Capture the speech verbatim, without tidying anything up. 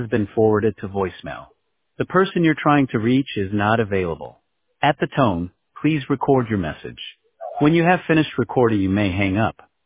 has been forwarded to voicemail. The person you're trying to reach is not available. At the tone, please record your message. When you have finished recording, you may hang up.